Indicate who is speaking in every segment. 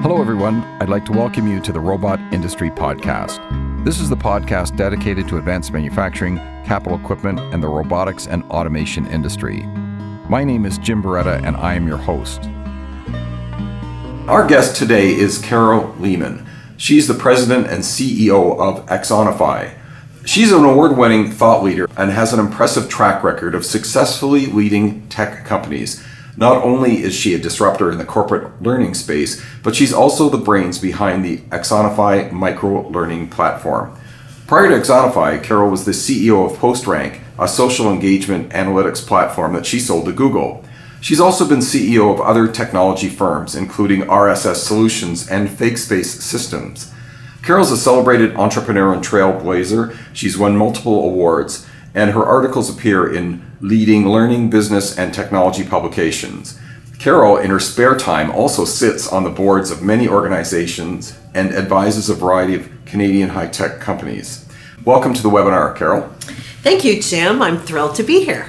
Speaker 1: Hello, everyone. I'd like to welcome you to the Robot Industry Podcast. This is the podcast dedicated to advanced manufacturing, capital equipment, and the robotics and automation industry. My name is Jim Beretta, and I am your host. Our guest today is Carol Leaman. She's the president and CEO of Axonify. She's an award-winning thought leader and has an impressive track record of successfully leading tech companies. Not only is she a disruptor in the corporate learning space, but she's also the brains behind the Axonify micro-learning platform. Prior to Axonify, Carol was the CEO of PostRank, a social engagement analytics platform that she sold to Google. She's also been CEO of other technology firms, including RSS Solutions and FakeSpace Systems. Carol's a celebrated entrepreneur and trailblazer. She's won multiple awards, and her articles appear in leading learning, business, and technology publications. Carol, in her spare time, also sits on the boards of many organizations and advises a variety of Canadian high-tech companies. Welcome to the webinar, Carol.
Speaker 2: Thank you, Jim. I'm thrilled to be here.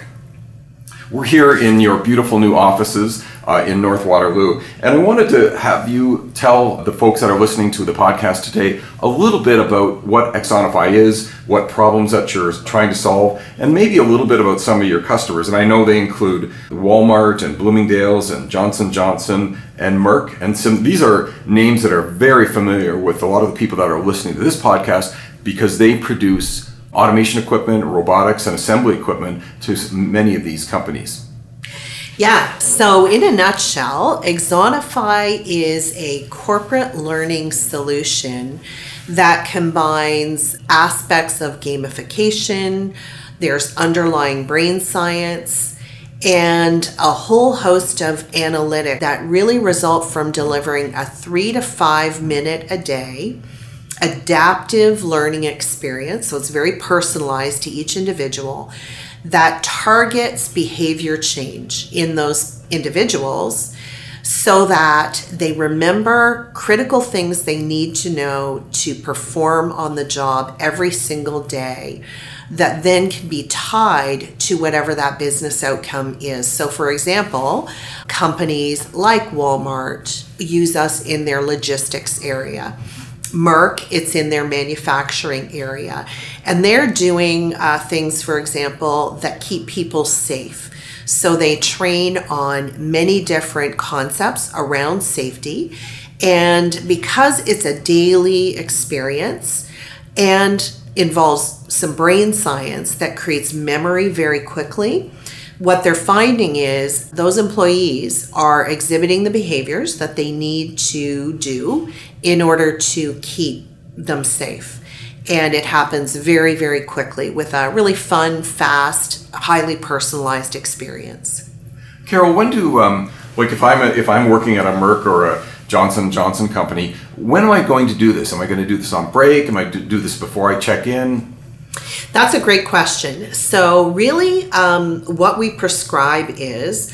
Speaker 1: We're here in your beautiful new offices in North Waterloo, and I wanted to have you tell the folks that are listening to the podcast today a little bit about what Axonify is, what problems that you're trying to solve, and maybe a little bit about some of your customers. And I know they include Walmart and Bloomingdale's and Johnson & Johnson and Merck, and these are names that are very familiar with a lot of the people that are listening to this podcast because they produce automation equipment, robotics, and assembly equipment to many of these companies.
Speaker 2: Yeah, so in a nutshell, Axonify is a corporate learning solution that combines aspects of gamification, there's underlying brain science, and a whole host of analytics that really result from delivering a 3 to 5 minute a day adaptive learning experience, so it's very personalized to each individual, that targets behavior change in those individuals so that they remember critical things they need to know to perform on the job every single day that then can be tied to whatever that business outcome is. So for example, companies like Walmart use us in their logistics area. Merck, it's in their manufacturing area. And they're doing things, for example, that keep people safe. So they train on many different concepts around safety. And because it's a daily experience and involves some brain science that creates memory very quickly, what they're finding is those employees are exhibiting the behaviors that they need to do in order to keep them safe. And it happens very, very quickly with a really fun, fast, highly personalized experience.
Speaker 1: Carol, when do, if I'm working at a Merck or a Johnson & Johnson company, when am I going to do this? Am I going to do this on break? Am I to do this before I check in?
Speaker 2: That's a great question. So really what we prescribe is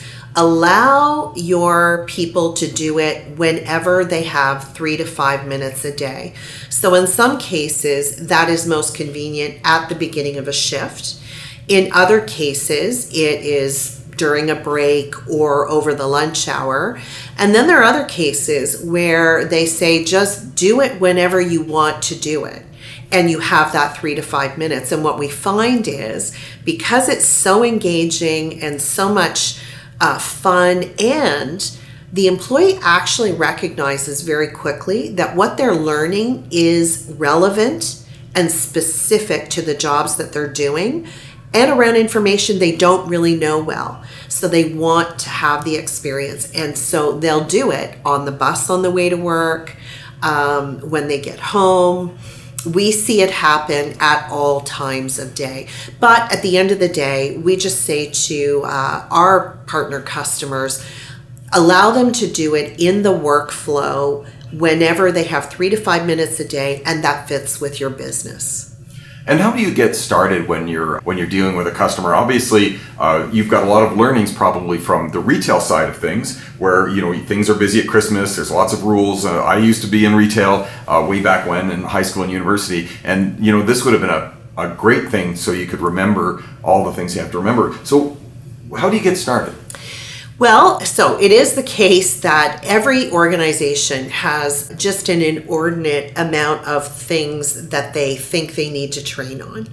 Speaker 2: allow your people to do it whenever they have 3 to 5 minutes a day. So in some cases, that is most convenient at the beginning of a shift. In other cases, it is during a break or over the lunch hour. And then there are other cases where they say, just do it whenever you want to do it. And you have that 3 to 5 minutes. And what we find is because it's so engaging and so much fun, and the employee actually recognizes very quickly that what they're learning is relevant and specific to the jobs that they're doing and around information they don't really know well. So they want to have the experience. And so they'll do it on the bus on the way to work, when they get home. We see it happen at all times of day. But at the end of the day, we just say to our partner customers, allow them to do it in the workflow whenever they have 3 to 5 minutes a day, and that fits with your business.
Speaker 1: And how do you get started when you're dealing with a customer? Obviously, you've got a lot of learnings probably from the retail side of things, where things are busy at Christmas. There's lots of rules. I used to be in retail way back when in high school and university, and this would have been a great thing so you could remember all the things you have to remember. So, how do you get started?
Speaker 2: Well, so it is the case that every organization has just an inordinate amount of things that they think they need to train on.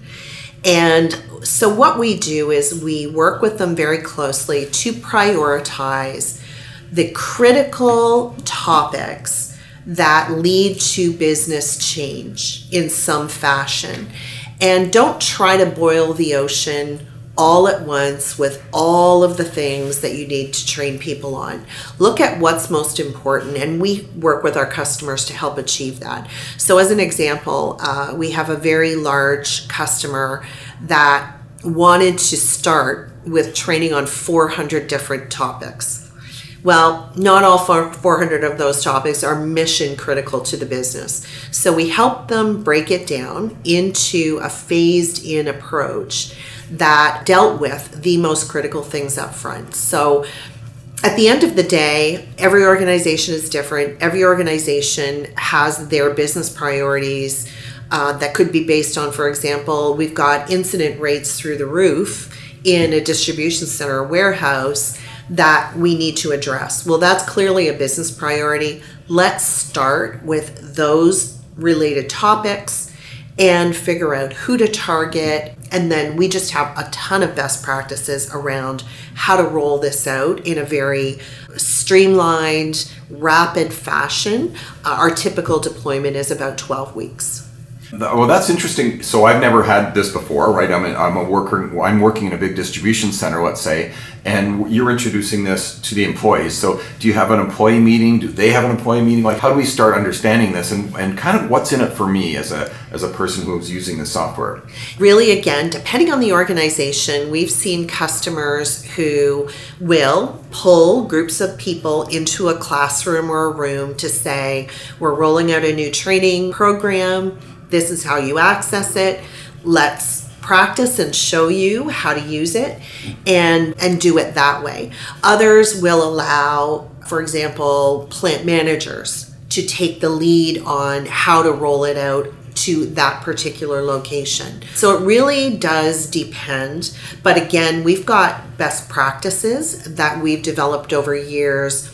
Speaker 2: And so what we do is we work with them very closely to prioritize the critical topics that lead to business change in some fashion. And don't try to boil the ocean all at once with all of the things that you need to train people on. Look at what's most important, and we work with our customers to help achieve that. So as an example, we have a very large customer that wanted to start with training on 400 different topics. Well, not all 400 of those topics are mission critical to the business. So we help them break it down into a phased in approach that dealt with the most critical things up front. So at the end of the day, every organization is different. Every organization has their business priorities that could be based on, for example, we've got incident rates through the roof in a distribution center or warehouse that we need to address. Well, that's clearly a business priority. Let's start with those related topics and figure out who to target. And then we just have a ton of best practices around how to roll this out in a very streamlined, rapid fashion. Our typical deployment is about 12 weeks.
Speaker 1: Well, that's interesting. So I've never had this before, right? I'm working in a big distribution center, let's say, and you're introducing this to the employees. So do you have an employee meeting? Do they have an employee meeting? Like, how do we start understanding this, and kind of what's in it for me as a person who's using the software?
Speaker 2: Really, again, depending on the organization, we've seen customers who will pull groups of people into a classroom or a room to say, we're rolling out a new training program. This is how you access it. Let's practice and show you how to use it and do it that way. Others will allow, for example, plant managers to take the lead on how to roll it out to that particular location. So it really does depend. But again, we've got best practices that we've developed over years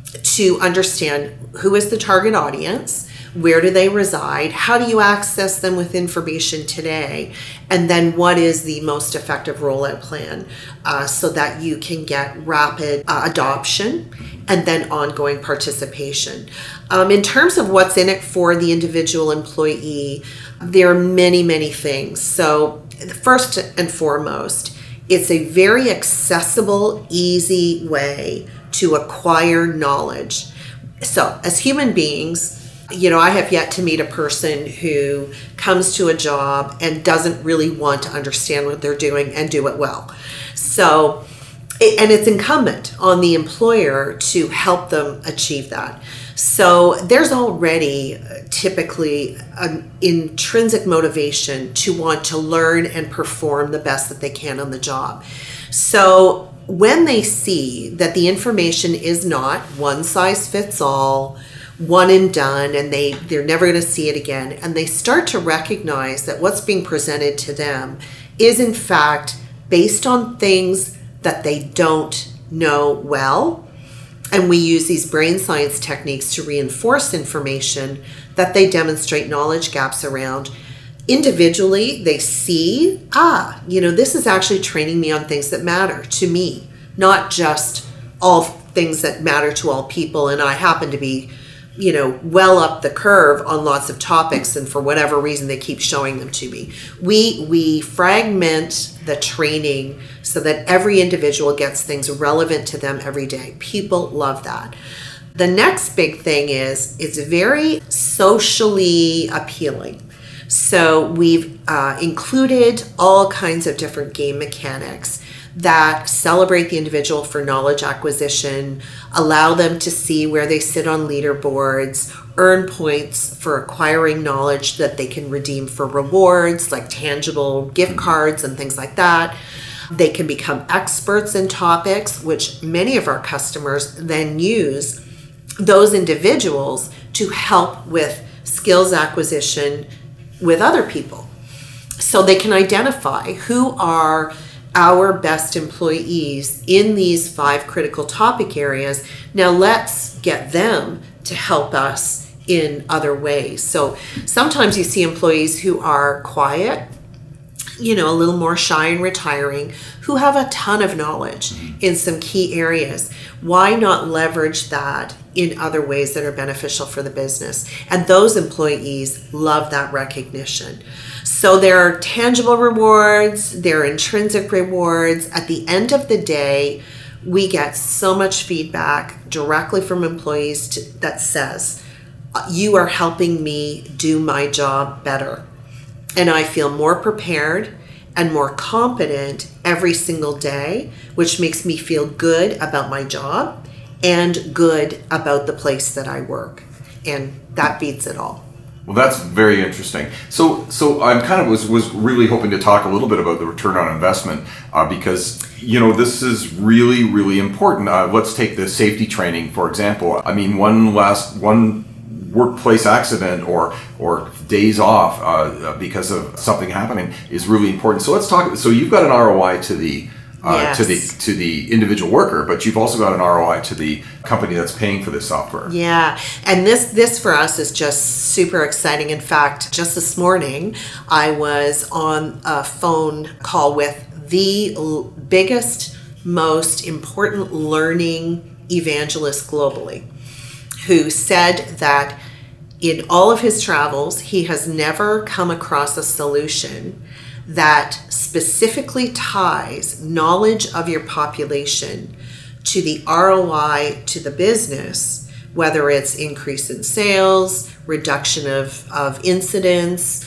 Speaker 2: to understand who is the target audience, where do they reside, how do you access them with information today, and then what is the most effective rollout plan so that you can get rapid adoption and then ongoing participation. In terms of what's in it for the individual employee, there are many, many things. So first and foremost, it's a very accessible, easy way to acquire knowledge. So as human beings, I have yet to meet a person who comes to a job and doesn't really want to understand what they're doing and do it well. So, and it's incumbent on the employer to help them achieve that. So there's already typically an intrinsic motivation to want to learn and perform the best that they can on the job. So when they see that the information is not one size fits all, one and done, and they're never going to see it again, and they start to recognize that what's being presented to them is in fact based on things that they don't know well, and we use these brain science techniques to reinforce information that they demonstrate knowledge gaps around. Individually, they see, this is actually training me on things that matter to me, not just all things that matter to all people, and I happen to be well up the curve on lots of topics, and for whatever reason they keep showing them to me. We fragment the training so that every individual gets things relevant to them every day. People love that. The next big thing is it's very socially appealing. So we've included all kinds of different game mechanics that celebrate the individual for knowledge acquisition, allow them to see where they sit on leaderboards, earn points for acquiring knowledge that they can redeem for rewards like tangible gift cards and things like that. They can become experts in topics, which many of our customers then use those individuals to help with skills acquisition with other people. So they can identify who are our best employees in these 5 critical topic areas. Now let's get them to help us in other ways. So sometimes you see employees who are quiet, a little more shy and retiring, who have a ton of knowledge in some key areas. Why not leverage that in other ways that are beneficial for the business? And those employees love that recognition. So there are tangible rewards, there are intrinsic rewards. At the end of the day, we get so much feedback directly from employees that says, you are helping me do my job better. And I feel more prepared and more competent every single day, which makes me feel good about my job and good about the place that I work. And that beats it all.
Speaker 1: Well, that's very interesting. So I'm kind of was really hoping to talk a little bit about the return on investment because this is really, really important. Let's take the safety training, for example. I mean, one workplace accident or days off because of something happening is really important. So let's talk. So you've got an ROI to the to the individual worker, but you've also got an ROI to the company that's paying for this software.
Speaker 2: Yeah, and this for us is just super exciting. In fact, just this morning, I was on a phone call with the biggest, most important learning evangelist globally, who said that in all of his travels, he has never come across a solution that specifically ties knowledge of your population to the ROI to the business, whether it's increase in sales, reduction of incidents,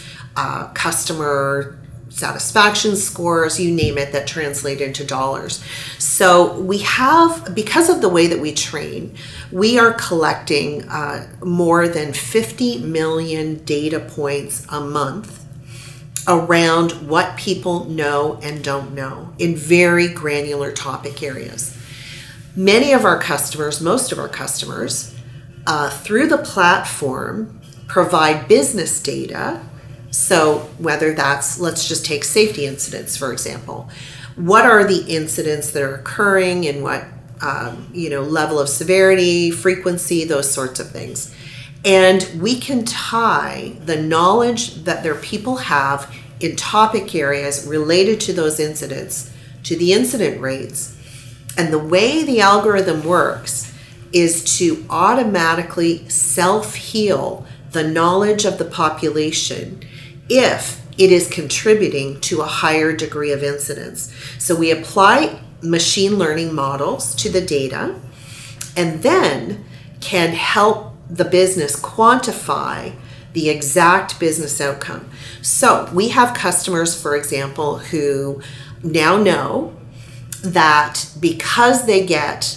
Speaker 2: customer satisfaction scores, you name it, that translate into dollars. So we have, because of the way that we train, we are collecting more than 50 million data points a month around what people know and don't know in very granular topic areas. Many of our customers, most of our customers, through the platform provide business data. So whether that's, let's just take safety incidents, for example. What are the incidents that are occurring and what level of severity, frequency, those sorts of things. And we can tie the knowledge that their people have in topic areas related to those incidents to the incident rates. And the way the algorithm works is to automatically self-heal the knowledge of the population if it is contributing to a higher degree of incidence. So we apply machine learning models to the data and then can help the business quantify the exact business outcome. So we have customers, for example, who now know that because they get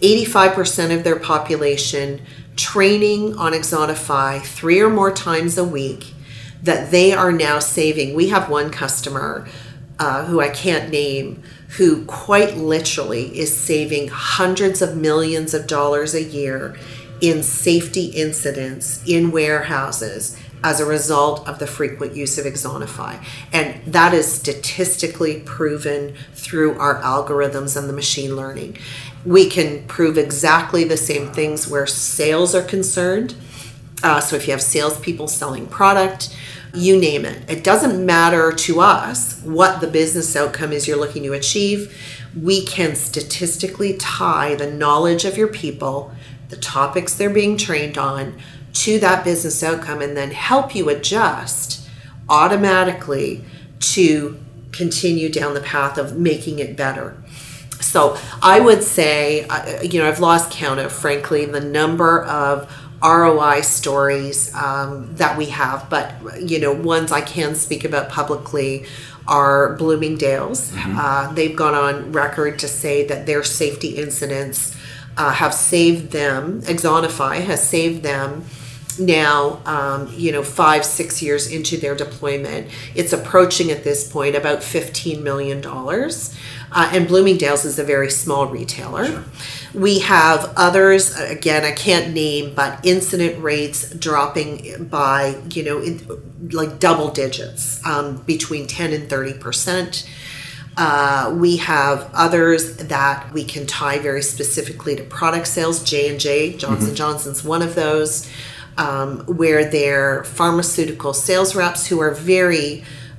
Speaker 2: 85% of their population training on Axonify 3 or more times a week, that they are now saving. We have one customer who I can't name, who quite literally is saving hundreds of millions of dollars a year in safety incidents in warehouses as a result of the frequent use of Axonify. And that is statistically proven through our algorithms and the machine learning. We can prove exactly the same things where sales are concerned. So if you have salespeople selling product, you name it. It doesn't matter to us what the business outcome is you're looking to achieve. We can statistically tie the knowledge of your people, the topics they're being trained on, to that business outcome and then help you adjust automatically to continue down the path of making it better. So I would say, I've lost count of, frankly, the number of ROI stories that we have, but ones I can speak about publicly are Bloomingdale's. Mm-hmm. They've gone on record to say that their safety incidents have saved them, Axonify has saved them now, 5-6 years into their deployment. It's approaching at this point about $15 million. And Bloomingdale's is a very small retailer. Sure. We have others, again, I can't name, but incident rates dropping by, like double digits, between 10 and 30%. We have others that we can tie very specifically to product sales. J&J, Johnson Johnson's one of those, where they're pharmaceutical sales reps who are very,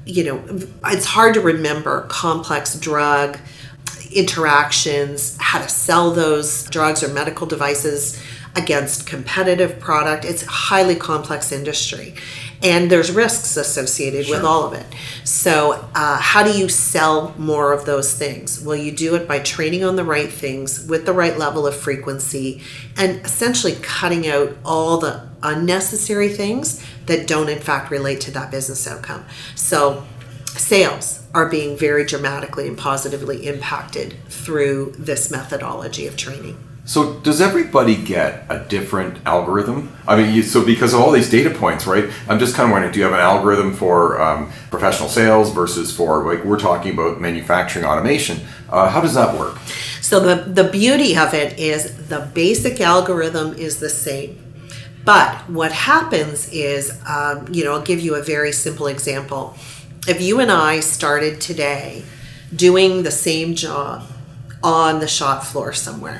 Speaker 2: it's hard to remember complex drug interactions, how to sell those drugs or medical devices against competitive product. It's a highly complex industry, and there's risks associated with all of it. So how do you sell more of those things? Well, you do it by training on the right things with the right level of frequency, and essentially cutting out all the unnecessary things that don't in fact relate to that business outcome. So sales are being very dramatically and positively impacted through this methodology of training.
Speaker 1: So does everybody get a different algorithm? I mean, so because of all these data points, right? I'm just kind of wondering, do you have an algorithm for professional sales versus for, like, we're talking about manufacturing automation? How does that work?
Speaker 2: So the beauty of it is the basic algorithm is the same. But what happens is, I'll give you a very simple example. If you and I started today doing the same job on the shop floor somewhere,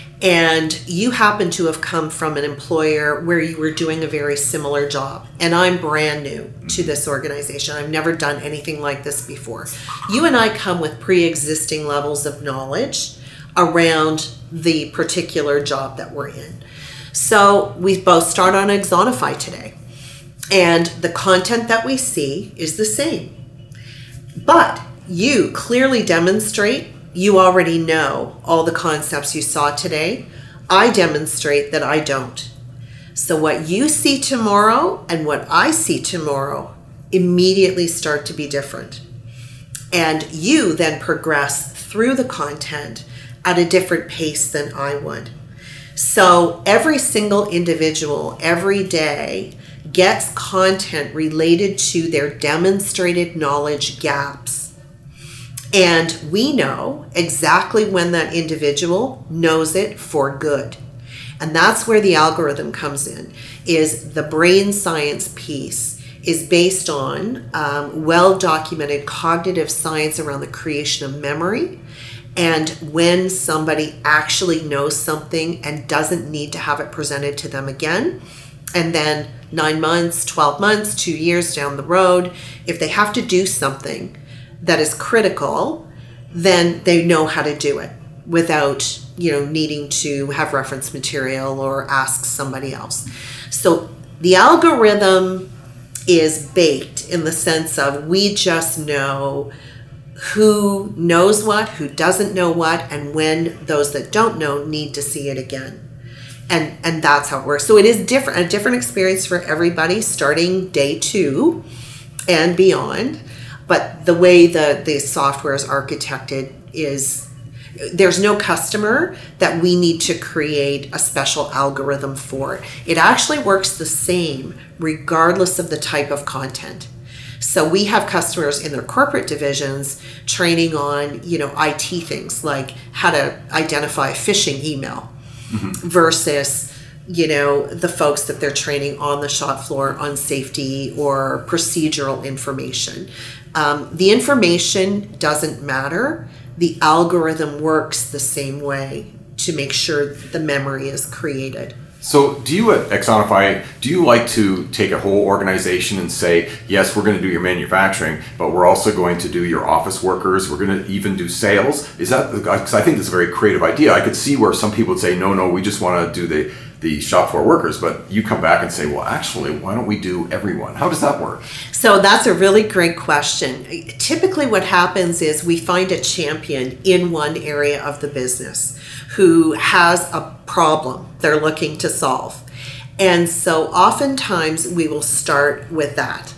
Speaker 2: and you happen to have come from an employer where you were doing a very similar job, and I'm brand new to this organization, I've never done anything like this before. You and I come with pre-existing levels of knowledge around the particular job that we're in. So we both start on Axonify today, and the content that we see is the same. But you clearly demonstrate you already know all the concepts you saw today. I demonstrate that I don't. So what you see tomorrow and what I see tomorrow immediately start to be different. And you then progress through the content at a different pace than I would. So every single individual every day gets content related to their demonstrated knowledge gaps. And we know exactly when that individual knows it for good. And that's where the algorithm comes in, is the brain science piece is based on well-documented cognitive science around the creation of memory. And when somebody actually knows something and doesn't need to have it presented to them again, and then 9 months, 12 months, 2 years down the road, if they have to do something that is critical, then they know how to do it without, needing to have reference material or ask somebody else. So the algorithm is baked in the sense of we just know who knows what, who doesn't know what, and when those that don't know need to see it again. And that's how it works. So it is different, a different experience for everybody starting day 2 and beyond. But the way the software is architected is there's no customer that we need to create a special algorithm for. It actually works the same regardless of the type of content. So we have customers in their corporate divisions training on, IT things like how to identify a phishing email versus, the folks that they're training on the shop floor on safety or procedural information. The information doesn't matter. The algorithm works the same way to make sure the memory is created.
Speaker 1: So do you at Axonify, do you like to take a whole organization and say, yes, we're going to do your manufacturing, but we're also going to do your office workers, we're going to even do sales? Is that, because I think that's a very creative idea. I could see where some people would say, no, we just want to do the shop floor workers, but you come back and say, well, actually, why don't we do everyone? How does that work?
Speaker 2: So that's a really great question. Typically what happens is we find a champion in one area of the business who has a problem they're looking to solve. And so oftentimes we will start with that.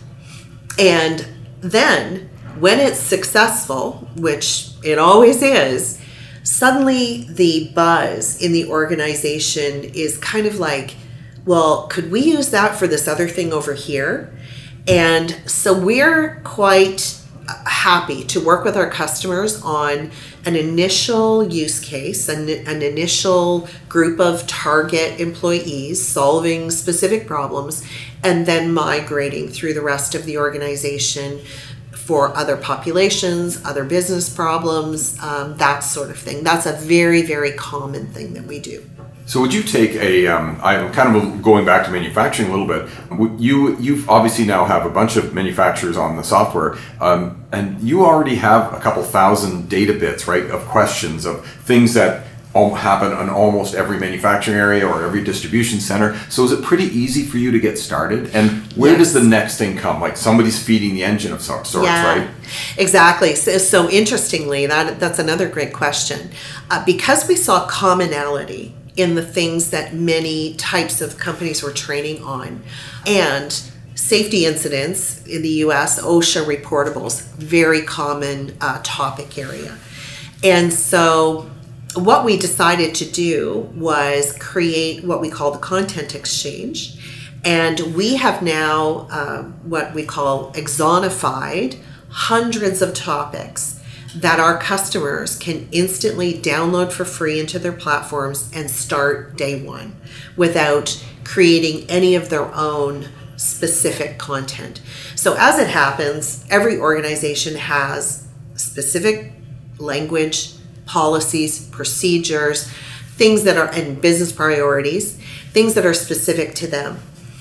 Speaker 2: And then when it's successful, which it always is, suddenly the buzz in the organization is kind of like, well, could we use that for this other thing over here? And so we're quite happy to work with our customers on an initial use case, an initial group of target employees solving specific problems, and then migrating through the rest of the organization for other populations, other business problems, that sort of thing. That's a very, very common thing that we do.
Speaker 1: So would you take I'm kind of going back to manufacturing a little bit. You've obviously now have a bunch of manufacturers on the software, and you already have a couple thousand data bits, right, of questions, of things that happen in almost every manufacturing area or every distribution center. So is it pretty easy for you to get started? And where does the next thing come? Like somebody's feeding the engine of some sorts, right?
Speaker 2: Exactly. So interestingly, that's another great question. Because we saw commonality in the things that many types of companies were training on, and safety incidents in the US, OSHA reportables, very common topic area. And so what we decided to do was create what we call the content exchange. And we have now what we call Axonified hundreds of topics that our customers can instantly download for free into their platforms and start day one without creating any of their own specific content. So as it happens, every organization has specific language, policies, procedures, things that are in business priorities, things that are specific to them.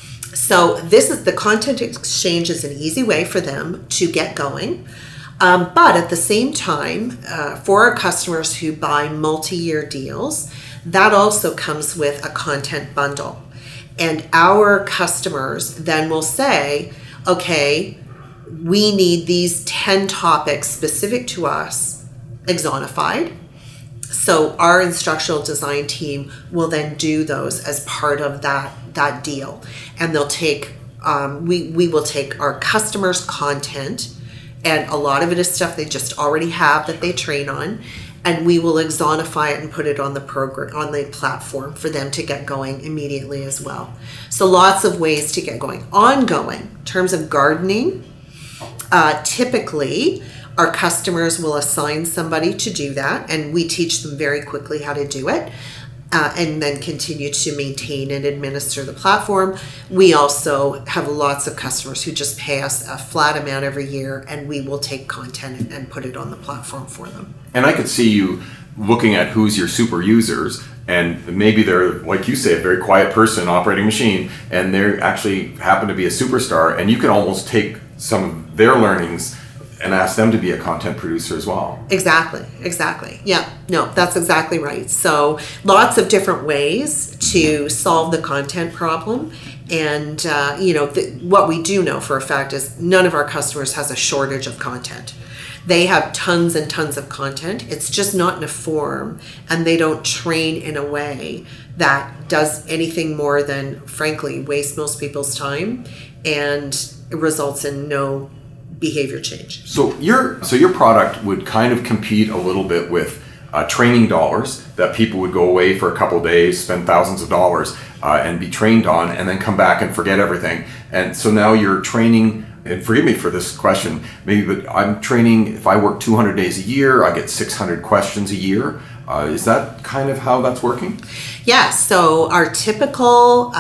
Speaker 2: So this is the content exchange is an easy way for them to get going. But at the same time, for our customers who buy multi-year deals, that also comes with a content bundle. And our customers then will say, okay, we need these 10 topics specific to us, Axonified. So our instructional design team will then do those as part of that deal. And they'll take, we will take our customers' content, and a lot of it is stuff they just already have that they train on, and we will Axonify it and put it on the program, on the platform for them to get going immediately as well. So lots of ways to get going. Ongoing, in terms of gardening, typically our customers will assign somebody to do that, and we teach them very quickly how to do it, and then continue to maintain and administer the platform. We also have lots of customers who just pay us a flat amount every year, and we will take content and put it on the platform for them.
Speaker 1: And I could see you looking at who's your super users, and maybe they're, like you say, a very quiet person operating a machine, and they actually happen to be a superstar, and you can almost take some of their learnings and ask them to be a content producer as well. Exactly.
Speaker 2: Yeah, no, that's exactly right. So lots of different ways to solve the content problem. And, what we do know for a fact is none of our customers has a shortage of content. They have tons and tons of content. It's just not in a form, and they don't train in a way that does anything more than, frankly, waste most people's time, and it results in no behavior change.
Speaker 1: So your product would kind of compete a little bit with training dollars that people would go away for a couple of days, spend thousands of dollars, and be trained on, and then come back and forget everything. And so now you're training, and forgive me for this question, maybe, but I'm training, if I work 200 days a year, I get 600 questions a year. Is that kind of how that's working?
Speaker 2: Yeah, so our typical,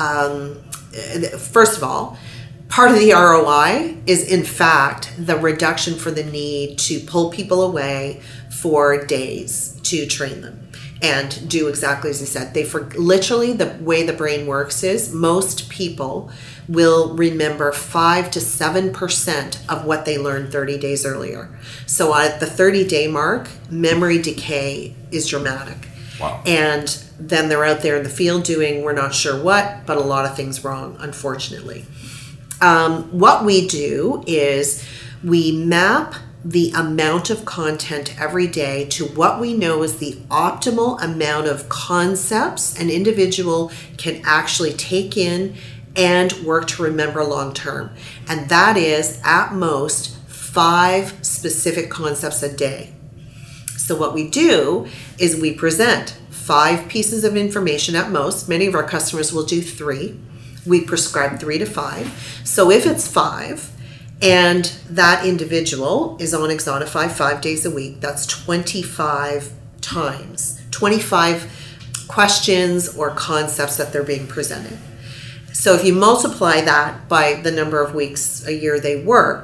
Speaker 2: first of all, part of the ROI is, in fact, the reduction for the need to pull people away for days to train them and do exactly as you said. Literally, the way the brain works is most people will remember 5 to 7% of what they learned 30 days earlier. So at the 30-day mark, memory decay is dramatic.
Speaker 1: Wow.
Speaker 2: And then they're out there in the field doing we're not sure what, but a lot of things wrong, unfortunately. What we do is we map the amount of content every day to what we know is the optimal amount of concepts an individual can actually take in and work to remember long term. And that is at most 5 specific concepts a day. So what we do is we present 5 pieces of information at most. Many of our customers will do 3. We prescribe 3 to 5. So if it's 5 and that individual is on Axonify 5 days a week, that's 25 times, 25 questions or concepts that they're being presented. So if you multiply that by the number of weeks a year they work,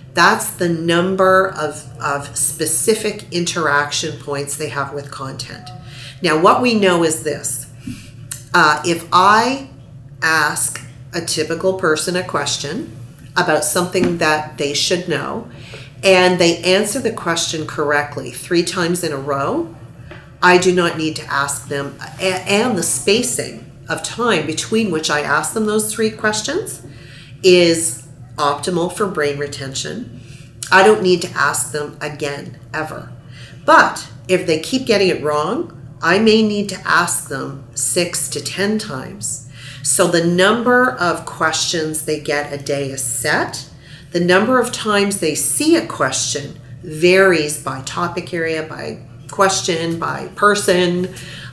Speaker 2: That's the number of specific interaction points they have with content. Now, what we know is this. If I ask a typical person a question about something that they should know, and they answer the question correctly 3 times in a row, I do not need to ask them, and the spacing of time between which I ask them those 3 questions is optimal for brain retention. I don't need to ask them again, ever. But if they keep getting it wrong, I may need to ask them 6 to 10 times. So the number of questions they get a day is set. The number of times they see a question varies by topic area, by question, by person.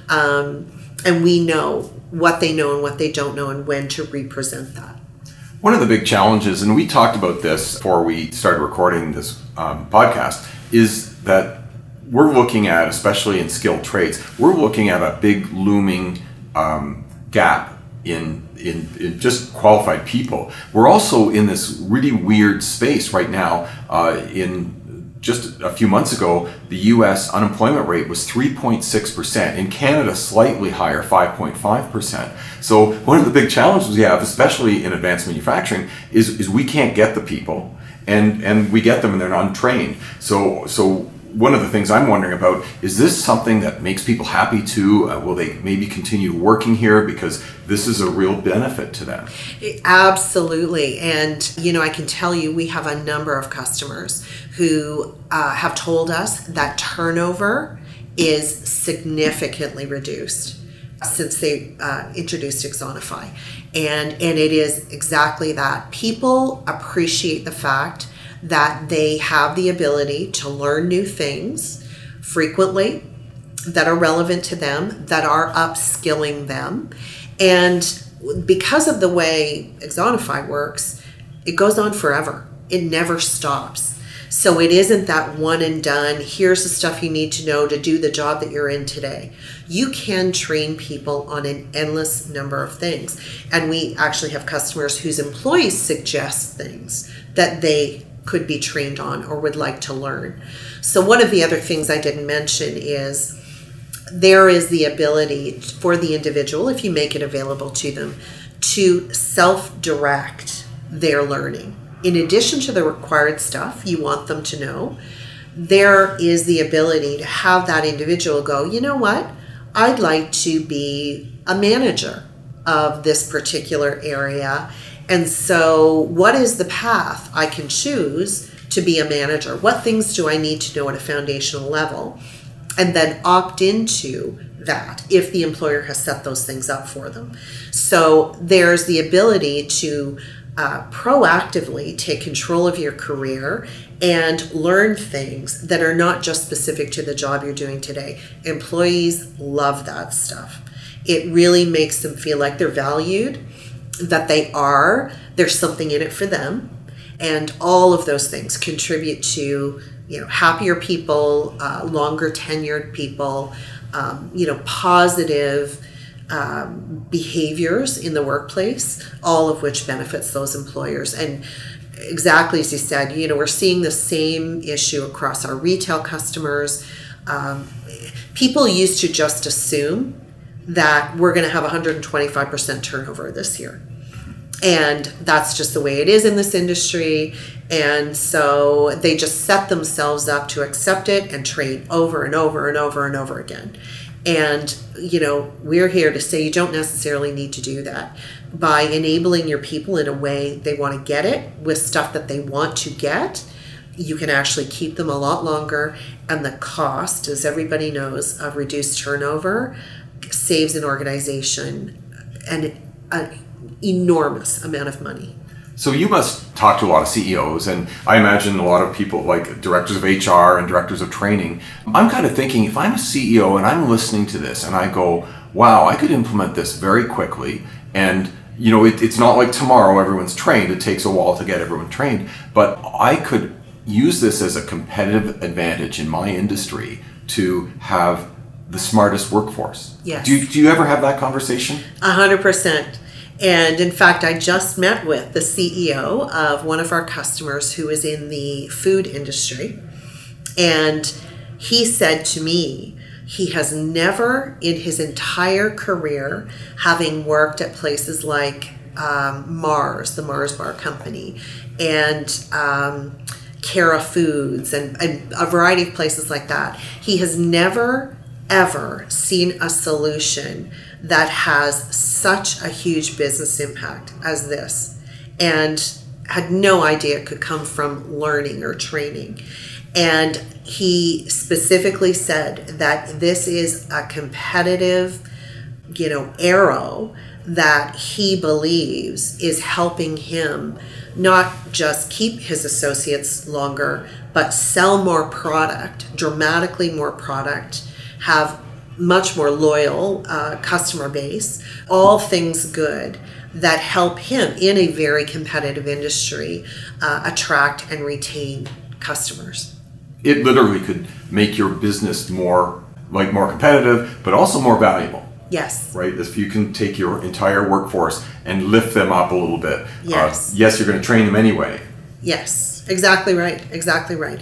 Speaker 2: And we know what they know and what they don't know and when to represent that.
Speaker 1: One of the big challenges, and we talked about this before we started recording this podcast, is that we're looking at, especially in skilled trades, we're looking at a big looming gap in just qualified people. We're also in this really weird space right now. In just a few months ago, the U.S. unemployment rate was 3.6%. In Canada, slightly higher, 5.5%. So one of the big challenges we have, especially in advanced manufacturing, is we can't get the people, and we get them and they're untrained. So one of the things I'm wondering about, is this something that makes people happy too? Will they maybe continue working here because this is a real benefit to them?
Speaker 2: Absolutely. And, I can tell you, we have a number of customers who have told us that turnover is significantly reduced since they introduced Axonify. And it is exactly that. People appreciate the fact that they have the ability to learn new things frequently that are relevant to them, that are upskilling them. And because of the way Axonify works, it goes on forever. It never stops. So it isn't that one and done, here's the stuff you need to know to do the job that you're in today. You can train people on an endless number of things. And we actually have customers whose employees suggest things that they could be trained on or would like to learn. So one of the other things I didn't mention is there is the ability for the individual, if you make it available to them, to self-direct their learning. In addition to the required stuff you want them to know, there is the ability to have that individual go, you know what, I'd like to be a manager of this particular area. And so what is the path I can choose to be a manager? What things do I need to know at a foundational level? And then opt into that if the employer has set those things up for them. So there's the ability to proactively take control of your career and learn things that are not just specific to the job you're doing today. Employees love that stuff. It really makes them feel like they're valued, that there's something in it for them, and all of those things contribute to happier people, longer tenured people, positive behaviors in the workplace, all of which benefits those employers. And exactly as you said, we're seeing the same issue across our retail customers. People used to just assume that we're going to have 125% turnover this year. And that's just the way it is in this industry. And so they just set themselves up to accept it and train over and over and over and over again. And, we're here to say you don't necessarily need to do that. By enabling your people in a way they want to get it with stuff that they want to get, you can actually keep them a lot longer. And the cost, as everybody knows, of reduced turnover saves an organization an enormous amount of money.
Speaker 1: So you must talk to a lot of CEOs, and I imagine a lot of people like directors of HR and directors of training. I'm kind of thinking, if I'm a CEO and I'm listening to this and I go, wow, I could implement this very quickly, and it's not like tomorrow everyone's trained. It takes a while to get everyone trained, but I could use this as a competitive advantage in my industry to have the smartest workforce.
Speaker 2: Yes.
Speaker 1: Do you ever have that conversation?
Speaker 2: 100%. And in fact, I just met with the CEO of one of our customers who is in the food industry. And he said to me, he has never in his entire career, having worked at places like Mars, the Mars Bar Company, and Cara Foods, and a variety of places like that, he has never, ever seen a solution that has such a huge business impact as this, and had no idea it could come from learning or training. And he specifically said that this is a competitive, arrow that he believes is helping him not just keep his associates longer, but sell more product, dramatically more product, have much more loyal customer base, all things good that help him in a very competitive industry attract and retain customers.
Speaker 1: It literally could make your business more competitive, but also more valuable.
Speaker 2: Yes.
Speaker 1: Right? If you can take your entire workforce and lift them up a little bit.
Speaker 2: Yes.
Speaker 1: Yes, you're going to train them anyway.
Speaker 2: Yes, exactly right. Exactly right.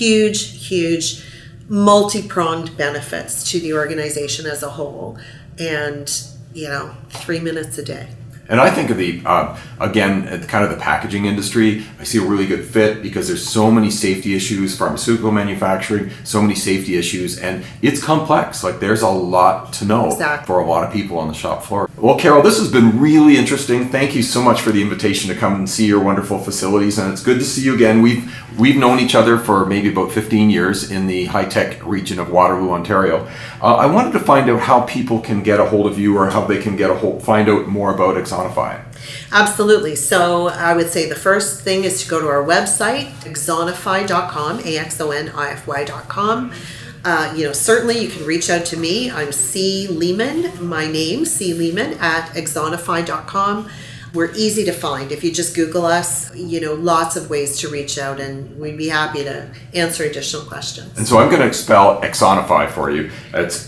Speaker 2: Huge, multi-pronged benefits to the organization as a whole. And, 3 minutes a day.
Speaker 1: And I think of the, again, kind of the packaging industry, I see a really good fit because there's so many safety issues, pharmaceutical manufacturing, so many safety issues, and it's complex. There's a lot to know for a lot of people on the shop floor. Well, Carol, this has been really interesting. Thank you so much for the invitation to come and see your wonderful facilities, and it's good to see you again. We've known each other for maybe about 15 years in the high-tech region of Waterloo, Ontario. I wanted to find out how people can get a hold of you or how they can find out more about Axonify.
Speaker 2: Absolutely. So I would say the first thing is to go to our website, axonify.com, axonify.com. Certainly you can reach out to me. I'm C. Lehman, my name, C. Lehman, at axonify.com. We're easy to find. If you just Google us, lots of ways to reach out, and we'd be happy to answer additional questions. And
Speaker 1: so I'm going to spell Axonify for you. It's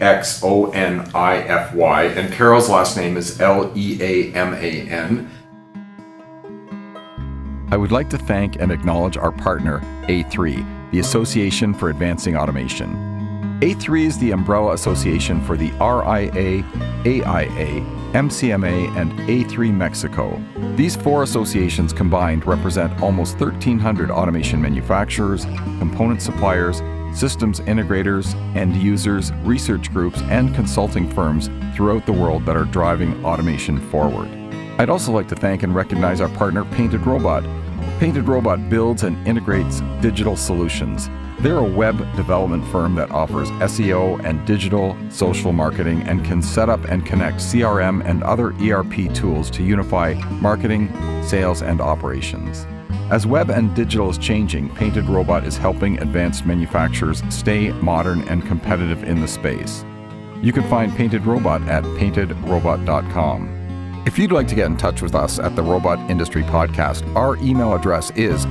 Speaker 1: Axonify, and Carol's last name is Leaman. I would like to thank and acknowledge our partner, A3, the Association for Advancing Automation. A3 is the umbrella association for the RIA, AIA, MCMA, and A3 Mexico. These four associations combined represent almost 1,300 automation manufacturers, component suppliers, systems integrators, end users, research groups, and consulting firms throughout the world that are driving automation forward. I'd also like to thank and recognize our partner, Painted Robot. Painted Robot builds and integrates digital solutions. They're a web development firm that offers SEO and digital social marketing and can set up and connect CRM and other ERP tools to unify marketing, sales, and operations. As web and digital is changing, Painted Robot is helping advanced manufacturers stay modern and competitive in the space. You can find Painted Robot at paintedrobot.com. If you'd like to get in touch with us at the Robot Industry Podcast, our email address is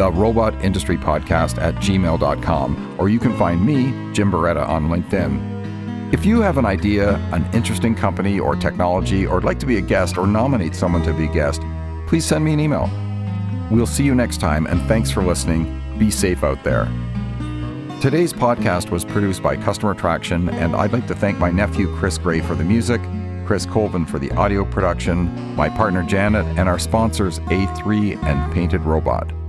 Speaker 1: therobotindustrypodcast@gmail.com, or you can find me, Jim Beretta, on LinkedIn. If you have an idea, an interesting company or technology, or would like to be a guest or nominate someone to be a guest, please send me an email. We'll see you next time, and thanks for listening. Be safe out there. Today's podcast was produced by Customer Traction, and I'd like to thank my nephew, Chris Gray, for the music, Chris Colvin for the audio production, my partner Janet, and our sponsors A3 and Painted Robot.